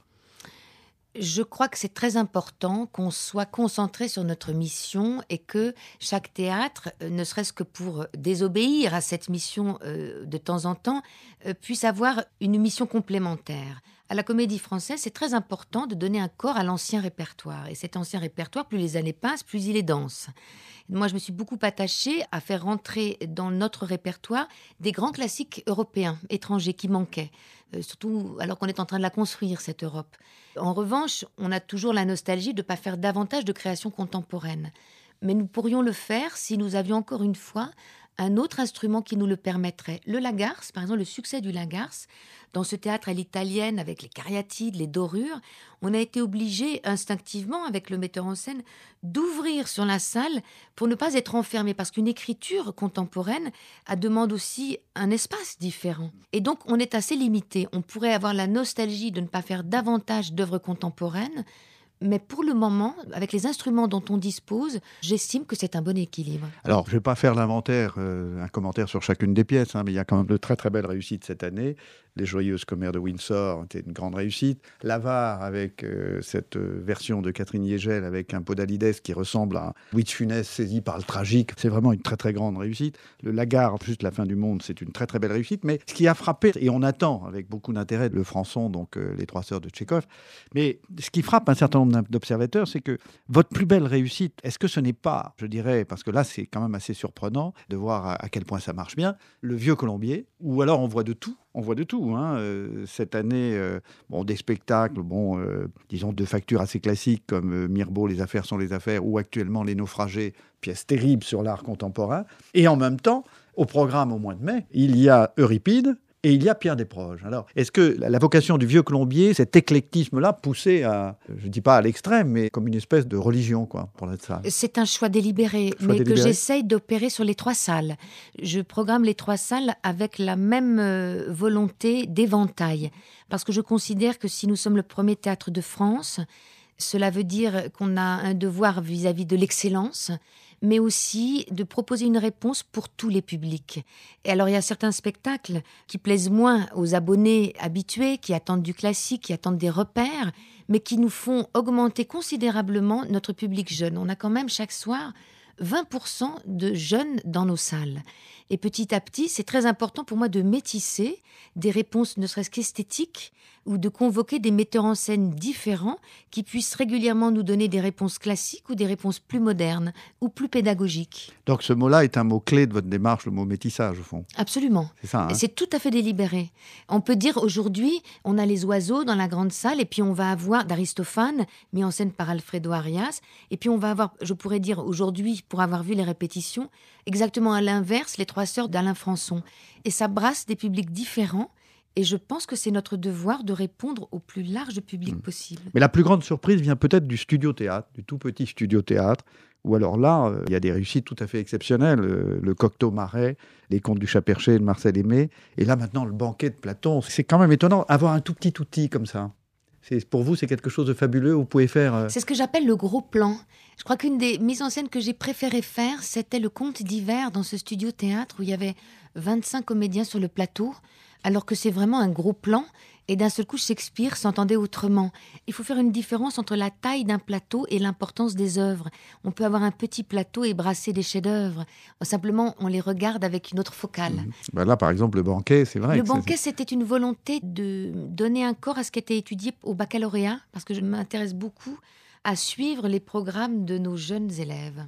Je crois que c'est très important qu'on soit concentré sur notre mission et que chaque théâtre, ne serait-ce que pour désobéir à cette mission euh, de temps en temps, euh, puisse avoir une mission complémentaire. À la Comédie Française, c'est très important de donner un corps à l'ancien répertoire. Et cet ancien répertoire, plus les années passent, plus il est dense. Moi, je me suis beaucoup attachée à faire rentrer dans notre répertoire des grands classiques européens, étrangers, qui manquaient. Euh, surtout alors qu'on est en train de la construire, cette Europe. En revanche, on a toujours la nostalgie de ne pas faire davantage de créations contemporaines. Mais nous pourrions le faire si nous avions encore une fois un autre instrument qui nous le permettrait. Le Lagarce, par exemple, le succès du Lagarce, dans ce théâtre à l'italienne, avec les cariatides, les dorures, on a été obligé instinctivement, avec le metteur en scène, d'ouvrir sur la salle pour ne pas être enfermé, parce qu'une écriture contemporaine a demande aussi un espace différent. Et donc, on est assez limité. On pourrait avoir la nostalgie de ne pas faire davantage d'œuvres contemporaines, mais pour le moment, avec les instruments dont on dispose, j'estime que c'est un bon équilibre. Alors, je ne vais pas faire l'inventaire, euh, un commentaire sur chacune des pièces, hein, mais il y a quand même de très très belles réussites cette année. Les Joyeuses Commères de Windsor étaient une grande réussite. L'Avare, avec euh, cette euh, version de Catherine Yegel, avec un Podalides qui ressemble à un Louis de Funès saisi par le tragique, c'est vraiment une très très grande réussite. Le Lagarde, juste la fin du monde, c'est une très très belle réussite. Mais ce qui a frappé, et on attend avec beaucoup d'intérêt le Françon, donc euh, les Trois Sœurs de Tchekhov, mais ce qui frappe un certain nombre d'observateurs, c'est que votre plus belle réussite, est-ce que ce n'est pas, je dirais, parce que là c'est quand même assez surprenant de voir à, à quel point ça marche bien, le Vieux Colombier, ou alors on voit de tout. On voit de tout. Hein. Euh, cette année, euh, bon, des spectacles, bon, euh, disons, de factures assez classiques comme euh, Mirbeau, Les Affaires sont les Affaires, ou actuellement Les Naufragés, pièce terrible sur l'art contemporain. Et en même temps, au programme au mois de mai, il y a Euripide et il y a Pierre Desproges. Alors, est-ce que la, la vocation du Vieux Colombier, cet éclectisme-là, poussé à, je ne dis pas à l'extrême, mais comme une espèce de religion, quoi, pour la salle ? C'est un choix délibéré, choix mais délibéré. Que j'essaye d'opérer sur les trois salles. Je programme les trois salles avec la même euh, volonté d'éventail, parce que je considère que si nous sommes le premier théâtre de France, cela veut dire qu'on a un devoir vis-à-vis de l'excellence, mais aussi de proposer une réponse pour tous les publics. Et alors, il y a certains spectacles qui plaisent moins aux abonnés habitués, qui attendent du classique, qui attendent des repères, mais qui nous font augmenter considérablement notre public jeune. On a quand même chaque soir vingt pour cent de jeunes dans nos salles. Et petit à petit, c'est très important pour moi de métisser des réponses ne serait-ce qu'esthétiques ou de convoquer des metteurs en scène différents qui puissent régulièrement nous donner des réponses classiques ou des réponses plus modernes ou plus pédagogiques. Donc ce mot-là est un mot-clé de votre démarche, le mot métissage au fond. Absolument. C'est ça, hein ? C'est tout à fait délibéré. On peut dire aujourd'hui, on a les oiseaux dans la grande salle et puis on va avoir d'Aristophane, mis en scène par Alfredo Arias, et puis on va avoir, je pourrais dire aujourd'hui, pour avoir vu les répétitions, exactement à l'inverse, les Trois Sœurs d'Alain Françon. Et ça brasse des publics différents. Et je pense que c'est notre devoir de répondre au plus large public mmh. possible. Mais la plus grande surprise vient peut-être du studio-théâtre, du tout petit studio-théâtre, où alors là, il euh, y a des réussites tout à fait exceptionnelles. Euh, le Cocteau Marais, les Contes du Chat-Perché de Marcel Aimé, et là maintenant le Banquet de Platon. C'est quand même étonnant, avoir un tout petit outil comme ça. C'est, pour vous, c'est quelque chose de fabuleux, vous pouvez faire... Euh... C'est ce que j'appelle le gros plan. Je crois qu'une des mises en scène que j'ai préféré faire, c'était le Conte d'hiver dans ce studio-théâtre où il y avait vingt-cinq comédiens sur le plateau, alors que c'est vraiment un gros plan, et d'un seul coup, Shakespeare s'entendait autrement. Il faut faire une différence entre la taille d'un plateau et l'importance des œuvres. On peut avoir un petit plateau et brasser des chefs-d'œuvre. Simplement, on les regarde avec une autre focale. Mmh. Ben là, par exemple, le Banquet, c'est vrai. Le Banquet, c'est... c'était une volonté de donner un corps à ce qui était étudié au baccalauréat, parce que je m'intéresse beaucoup à suivre les programmes de nos jeunes élèves.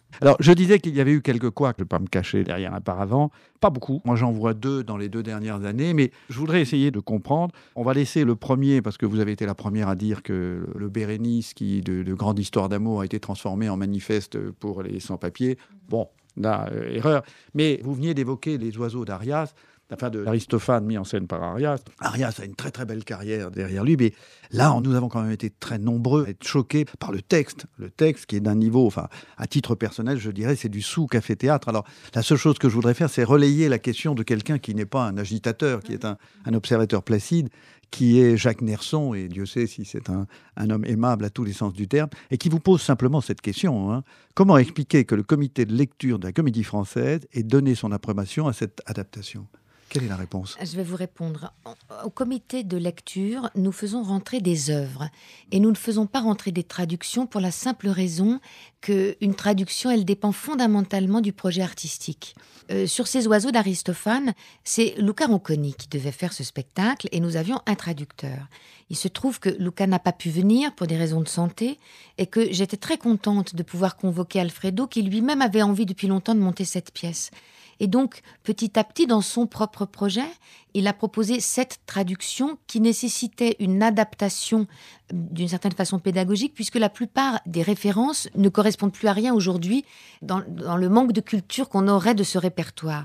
Alors, je disais qu'il y avait eu quelques couacs, je ne vais pas me cacher derrière un paravent. Pas beaucoup. Moi, j'en vois deux dans les deux dernières années, mais je voudrais essayer de comprendre. On va laisser le premier, parce que vous avez été la première à dire que le Bérénice, qui de, de grande histoire d'amour, a été transformé en manifeste pour les sans-papiers. Bon, là, euh, erreur. Mais vous veniez d'évoquer les oiseaux d'Arias. Enfin, de Aristophane mis en scène par Arias. Arias a une très très belle carrière derrière lui, mais là, nous avons quand même été très nombreux à être choqués par le texte. Le texte qui est d'un niveau, enfin, à titre personnel, je dirais, c'est du sous-café-théâtre. Alors, la seule chose que je voudrais faire, c'est relayer la question de quelqu'un qui n'est pas un agitateur, qui est un, un observateur placide, qui est Jacques Nerson, et Dieu sait si c'est un, un homme aimable à tous les sens du terme, et qui vous pose simplement cette question. Hein. Comment expliquer que le comité de lecture de la Comédie Française ait donné son approbation à cette adaptation ? Quelle est la réponse ? Je vais vous répondre. Au comité de lecture, nous faisons rentrer des œuvres. Et nous ne faisons pas rentrer des traductions pour la simple raison qu'une traduction, elle dépend fondamentalement du projet artistique. Euh, sur ces oiseaux d'Aristophane, c'est Luca Ronconi qui devait faire ce spectacle et nous avions un traducteur. Il se trouve que Luca n'a pas pu venir pour des raisons de santé et que j'étais très contente de pouvoir convoquer Alfredo qui lui-même avait envie depuis longtemps de monter cette pièce. Et donc, petit à petit, dans son propre projet, il a proposé cette traduction qui nécessitait une adaptation d'une certaine façon pédagogique, puisque la plupart des références ne correspondent plus à rien aujourd'hui dans, dans le manque de culture qu'on aurait de ce répertoire.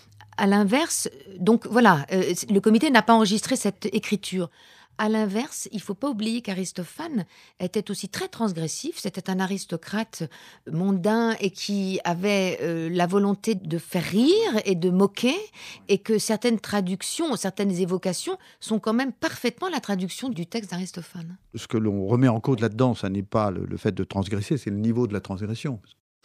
À l'inverse, donc voilà, euh, le comité n'a pas enregistré cette écriture. À l'inverse, il ne faut pas oublier qu'Aristophane était aussi très transgressif. C'était un aristocrate mondain et qui avait euh, la volonté de faire rire et de moquer, et que certaines traductions, certaines évocations sont quand même parfaitement la traduction du texte d'Aristophane. Ce que l'on remet en cause là-dedans, ça n'est pas le, le fait de transgresser, c'est le niveau de la transgression.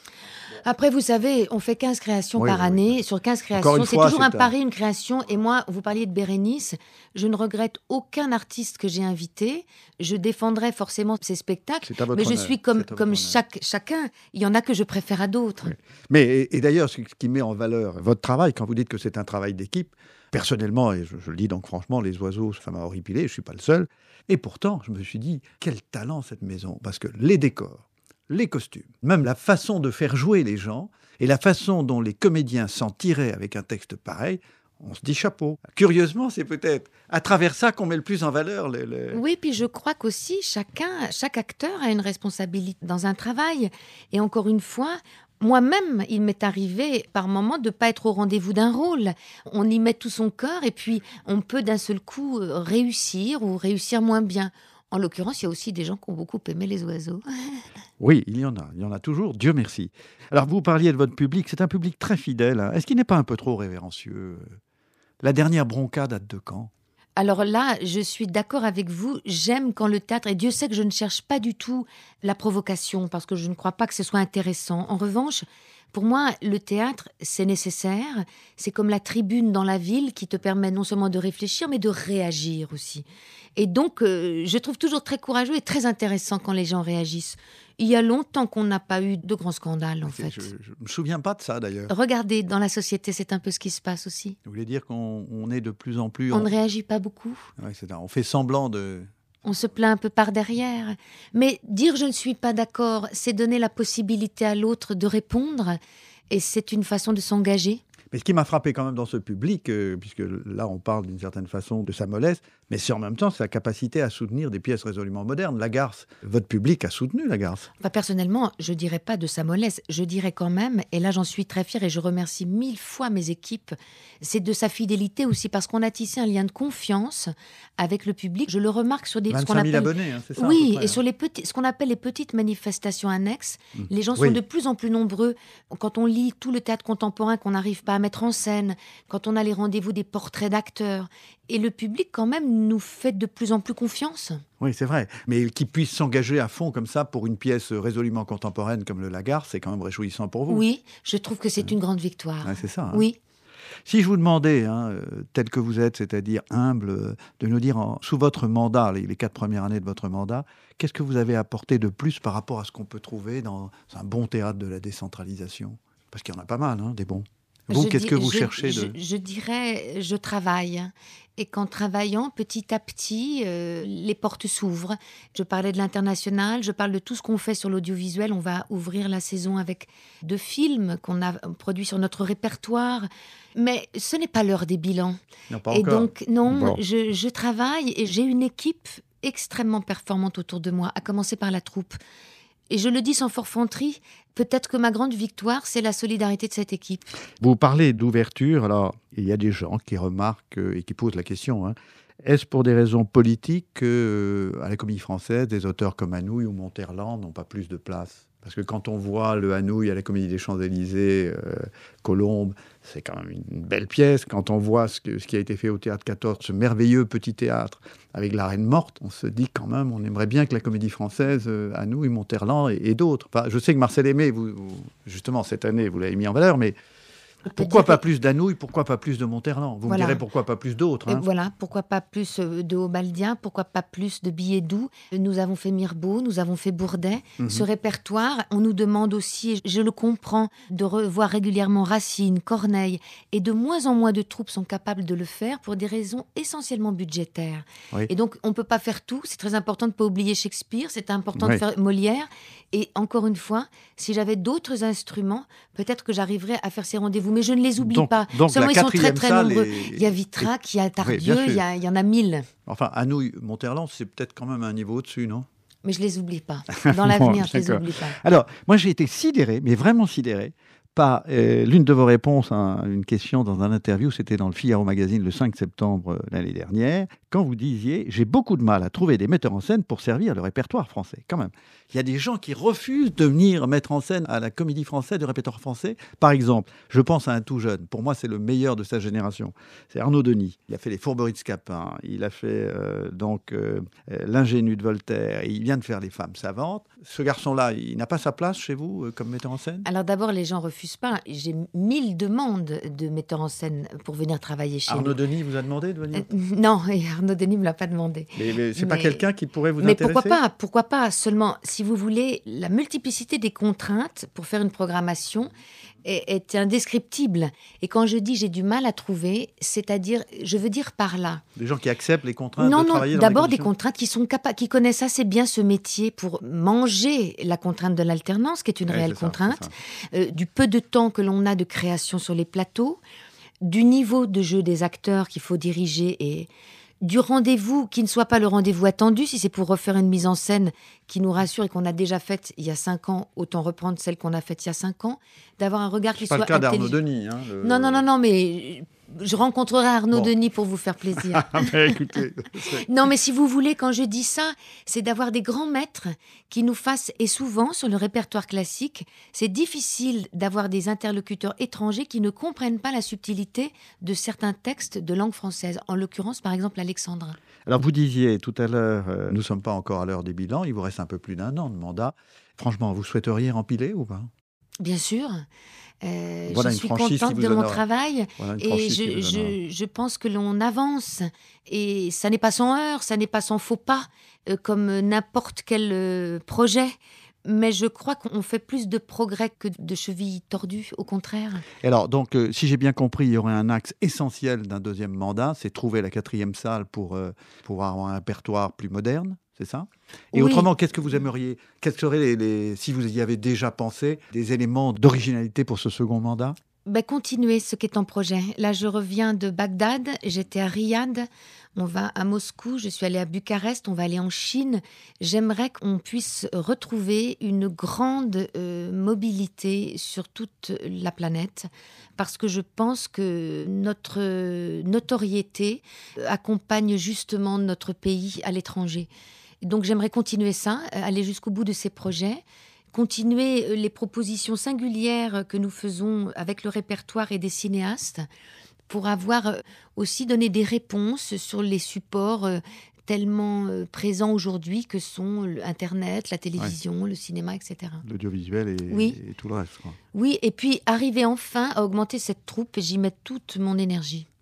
Après, vous savez, on fait quinze créations oui, par oui, année. oui. Sur quinze créations, c'est fois, toujours c'est un un... pari, une création. Et moi, vous parliez de Bérénice, je ne regrette aucun artiste que j'ai invité. Je défendrai forcément ces spectacles. Mais je honneur. suis comme, comme chaque, chacun. Il y en a que je préfère à d'autres. Oui. Mais, et, et d'ailleurs, ce qui met en valeur votre travail, quand vous dites que c'est un travail d'équipe, personnellement, et je, je le dis donc franchement, les oiseaux, ça m'a horripilé, je ne suis pas le seul. Et pourtant, je me suis dit, quel talent cette maison. Parce que les décors, les costumes, même la façon de faire jouer les gens et la façon dont les comédiens s'en tiraient avec un texte pareil, on se dit chapeau. Curieusement, c'est peut-être à travers ça qu'on met le plus en valeur. Les, les... Oui, puis je crois qu'aussi, chacun, chaque acteur a une responsabilité dans un travail. Et encore une fois, moi-même, il m'est arrivé par moments de ne pas être au rendez-vous d'un rôle. On y met tout son cœur et puis on peut d'un seul coup réussir ou réussir moins bien. En l'occurrence, il y a aussi des gens qui ont beaucoup aimé les oiseaux. Oui, il y en a. Il y en a toujours, Dieu merci. Alors, vous parliez de votre public. C'est un public très fidèle. Hein. Est-ce qu'il n'est pas un peu trop révérencieux ? La dernière bronca date de quand ? Alors là, je suis d'accord avec vous. J'aime quand le théâtre, et Dieu sait que je ne cherche pas du tout la provocation, parce que je ne crois pas que ce soit intéressant. En revanche, pour moi, le théâtre, c'est nécessaire. C'est comme la tribune dans la ville qui te permet non seulement de réfléchir, mais de réagir aussi. Et donc, euh, je trouve toujours très courageux et très intéressant quand les gens réagissent. Il y a longtemps qu'on n'a pas eu de grands scandales, en fait. Je ne me souviens pas de ça, d'ailleurs. Regardez, dans la société, c'est un peu ce qui se passe aussi. Vous voulez dire qu'on on est de plus en plus... On en... ne réagit pas beaucoup. Ouais, c'est ça. On fait semblant de... On se plaint un peu par derrière. Mais dire « je ne suis pas d'accord », c'est donner la possibilité à l'autre de répondre. Et c'est une façon de s'engager. Mais ce qui m'a frappé quand même dans ce public, euh, puisque là on parle d'une certaine façon de sa mollesse, mais c'est en même temps sa capacité à soutenir des pièces résolument modernes. Lagarce, votre public a soutenu Lagarce. Enfin, personnellement, je ne dirais pas de sa mollesse, je dirais quand même, et là j'en suis très fière et je remercie mille fois mes équipes, c'est de sa fidélité aussi, parce qu'on a tissé un lien de confiance avec le public. Je le remarque sur des... vingt-cinq mille abonnés, hein, c'est ça? Oui, près, et hein. sur les petits, ce qu'on appelle les petites manifestations annexes, mmh. les gens sont oui. de plus en plus nombreux. Quand on lit tout le théâtre contemporain qu'on n'arrive pas à mettre en scène, quand on a les rendez-vous des portraits d'acteurs, et le public quand même nous fait de plus en plus confiance. Oui, c'est vrai. Mais qu'il puisse s'engager à fond comme ça pour une pièce résolument contemporaine comme le Lagarce, c'est quand même réjouissant pour vous. Oui, je trouve que c'est ouais. une grande victoire. Ouais, c'est ça. Hein. Oui. Si je vous demandais, hein, tel que vous êtes, c'est-à-dire humble, de nous dire, en, sous votre mandat, les, les quatre premières années de votre mandat, qu'est-ce que vous avez apporté de plus par rapport à ce qu'on peut trouver dans un bon théâtre de la décentralisation? Parce qu'il y en a pas mal, hein, des bons. Vous, Je qu'est-ce dis- que vous je- cherchez je, de... je dirais, je travaille. Et qu'en travaillant, petit à petit, euh, les portes s'ouvrent. Je parlais de l'international, je parle de tout ce qu'on fait sur l'audiovisuel. On va ouvrir la saison avec deux films qu'on a produits sur notre répertoire. Mais ce n'est pas l'heure des bilans. Non, pas Et encore. donc, non, Bon. je, je travaille et j'ai une équipe extrêmement performante autour de moi, à commencer par la troupe. Et je le dis sans forfanterie, peut-être que ma grande victoire, c'est la solidarité de cette équipe. Vous parlez d'ouverture, alors il y a des gens qui remarquent euh, et qui posent la question, hein, est-ce pour des raisons politiques que, euh, à la Comédie Française, des auteurs comme Anouilh ou Monterland n'ont pas plus de place ? Parce que quand on voit le Anouilh à la Comédie des Champs-Élysées, euh, Colombe, c'est quand même une belle pièce. Quand on voit ce, que, ce qui a été fait au Théâtre quatorze, ce merveilleux petit théâtre avec La Reine morte, on se dit quand même, on aimerait bien que la Comédie Française, euh, Anouilh, Monterland et, et d'autres. Enfin, je sais que Marcel Aimé, vous, vous- justement cette année, vous l'avez mis en valeur, mais On peut pourquoi dire pas que- plus d'Anouilh, pourquoi pas plus de Monterland ? Vous Voilà. me direz pourquoi pas plus d'autres, Euh, hein ? Voilà, pourquoi pas plus euh, de Haubaldien, pourquoi pas plus de billets doux. Nous avons fait Mirbeau, nous avons fait Bourdet. Mhm. Ce répertoire, on nous demande aussi, et je le comprends, de revoir régulièrement Racine, Corneille, et de moins en moins de troupes sont capables de le faire pour des raisons essentiellement budgétaires. Oui. Et donc, on ne peut pas faire tout. C'est très important de ne pas oublier Shakespeare, c'est important Oui. de faire Molière. Et encore une fois, si j'avais d'autres instruments, peut-être que j'arriverais à faire ces rendez-vous. Mais je ne les oublie Donc- pas. donc Seulement, la ils sont très, quatrième très salle nombreux. est- Il y a Vitrac, il y a Tardieu, bien sûr. il y, a- il y en a mille. Enfin, Anouilh, Monterland, c'est peut-être quand même un niveau au-dessus, non ? Mais je les oublie pas. Dans l'avenir, je les d'accord. oublie pas. Alors, moi, j'ai été sidéré, mais vraiment sidéré, par euh, l'une de vos réponses à une question dans un interview, c'était dans le Figaro Magazine le cinq septembre euh, l'année dernière, quand vous disiez « J'ai beaucoup de mal à trouver des metteurs en scène pour servir le répertoire français. » Quand même, il y a des gens qui refusent de venir mettre en scène à la Comédie Française, du répertoire français. Par exemple, je pense à un tout jeune, pour moi, c'est le meilleur de sa génération. C'est Arnaud Denis. Il a fait Les Fourberies de Scapin, il a fait euh, donc euh, euh, L'Ingénu de Voltaire, et il vient de faire Les Femmes savantes. Ce garçon-là, il n'a pas sa place chez vous euh, comme metteur en scène ? Alors d'abord, les gens refusent pas. J'ai mille demandes de metteurs en scène pour venir travailler chez Arnaud nous. Denis vous a demandé de venir ? Euh, non, et Arnaud Denis ne me l'a pas demandé. Mais, mais c'est pas mais- quelqu'un qui pourrait vous Mais intéresser ? pourquoi pas Pourquoi pas Seulement, si vous voulez, la multiplicité des contraintes pour faire une programmation est, est indescriptible. Et quand je dis j'ai du mal à trouver, c'est-à-dire, je veux dire par là. Des gens qui acceptent les contraintes Non, de non, travailler dans d'abord les des conditions... contraintes qui sont capables, qui connaissent assez bien ce métier pour manger la contrainte de l'alternance, qui est une Ouais, réelle c'est ça, contrainte, c'est ça. euh, du peu de temps que l'on a de création sur les plateaux, du niveau de jeu des acteurs qu'il faut diriger et du rendez-vous qui ne soit pas le rendez-vous attendu. Si c'est pour refaire une mise en scène qui nous rassure et qu'on a déjà faite il y a cinq ans, autant reprendre celle qu'on a faite il y a cinq ans, d'avoir un regard qui C'est pas soit le cas d'Arnaud intelligent. Denis. Hein, le- Non, non, non, non, mais je rencontrerai Arnaud Bon. Denis pour vous faire plaisir. Ah, ben, écoutez, c'est- Non, mais si vous voulez, quand je dis ça, c'est d'avoir des grands maîtres qui nous fassent, et souvent sur le répertoire classique, c'est difficile d'avoir des interlocuteurs étrangers qui ne comprennent pas la subtilité de certains textes de langue française. En l'occurrence, par exemple, Alexandrin. Alors, vous disiez tout à l'heure, euh, nous ne sommes pas encore à l'heure des bilans, il vous reste un peu plus d'un an de mandat. Franchement, vous souhaiteriez rempiler ou pas ? Bien sûr. Euh, Voilà je une suis franchise qui contente vous de mon honore. travail. Voilà une Et franchise qui je, vous honore. je, je pense que l'on avance. Et ça n'est pas sans heurts, ça n'est pas sans faux pas, euh, comme n'importe quel euh, projet. Mais je crois qu'on fait plus de progrès que de chevilles tordues, au contraire. Et alors, donc, euh, si j'ai bien compris, il y aurait un axe essentiel d'un deuxième mandat, c'est trouver la quatrième salle pour euh, pouvoir avoir un répertoire plus moderne, c'est ça ? Et Oui. autrement, qu'est-ce que vous aimeriez ? Quels seraient, les, les- si vous y avez déjà pensé, des éléments d'originalité pour ce second mandat ? Ben, continuer ce qui est en projet. Là, je reviens de Bagdad, j'étais à Riyad, on va à Moscou, je suis allée à Bucarest, on va aller en Chine. J'aimerais qu'on puisse retrouver une grande euh, mobilité sur toute la planète, parce que je pense que notre euh, notoriété accompagne justement notre pays à l'étranger. Donc j'aimerais continuer ça, aller jusqu'au bout de ces projets. Continuer les propositions singulières que nous faisons avec le répertoire et des cinéastes pour avoir aussi donné des réponses sur les supports tellement présents aujourd'hui que sont Internet, la télévision, ouais. le cinéma, et cetera. L'audiovisuel et, oui. et tout le reste, quoi. Oui, et puis arriver enfin à augmenter cette troupe et j'y mets toute mon énergie.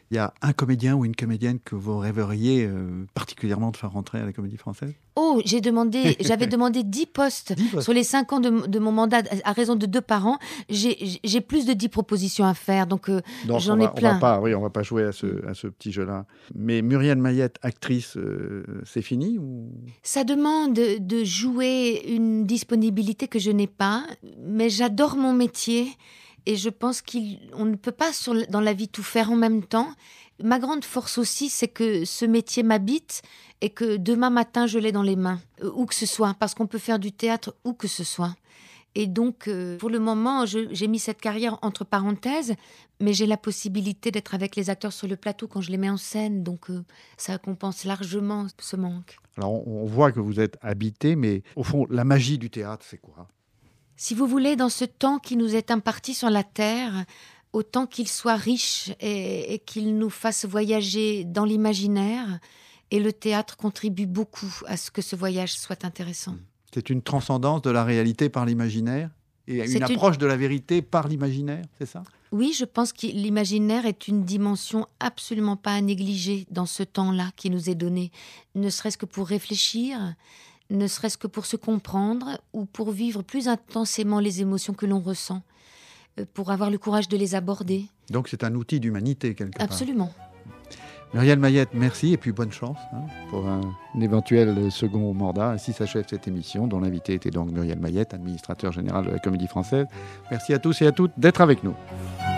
Il y a un comédien ou une comédienne que vous rêveriez euh, particulièrement de faire rentrer à la Comédie Française? Oh, j'ai demandé, j'avais demandé dix postes. dix postes. Sur les cinq ans de, de mon mandat, à raison de deux par an. J'ai, j'ai plus de dix propositions à faire, donc, euh, donc j'en on va, ai plein. On va pas, oui, on va pas jouer à ce, à ce petit jeu-là. Mais Muriel Mayette, actrice, euh, c'est fini ou... Ça demande de jouer une disponibilité que je n'ai pas, mais j'adore mon métier et je pense qu'on ne peut pas sur, dans la vie tout faire en même temps. Ma grande force aussi, c'est que ce métier m'habite et que demain matin, je l'ai dans les mains, euh, où que ce soit, parce qu'on peut faire du théâtre où que ce soit. Et donc, euh, pour le moment, je, j'ai mis cette carrière entre parenthèses, mais j'ai la possibilité d'être avec les acteurs sur le plateau quand je les mets en scène, donc euh, ça compense largement ce manque. Alors, on, on voit que vous êtes habité, mais au fond, la magie du théâtre, c'est quoi? Si vous voulez, dans ce temps qui nous est imparti sur la Terre, autant qu'il soit riche et, et qu'il nous fasse voyager dans l'imaginaire, et le théâtre contribue beaucoup à ce que ce voyage soit intéressant. C'est une transcendance de la réalité par l'imaginaire et C'est une approche une... de la vérité par l'imaginaire, c'est ça? Oui, je pense que l'imaginaire est une dimension absolument pas à négliger dans ce temps-là qui nous est donné, ne serait-ce que pour réfléchir, ne serait-ce que pour se comprendre ou pour vivre plus intensément les émotions que l'on ressent, pour avoir le courage de les aborder. Donc c'est un outil d'humanité quelque part. Absolument. Muriel Mayette, merci et puis bonne chance hein, pour un, un éventuel second mandat. Ainsi s'achève cette émission dont l'invité était donc Muriel Mayette, administrateur général de la Comédie Française. Merci à tous et à toutes d'être avec nous.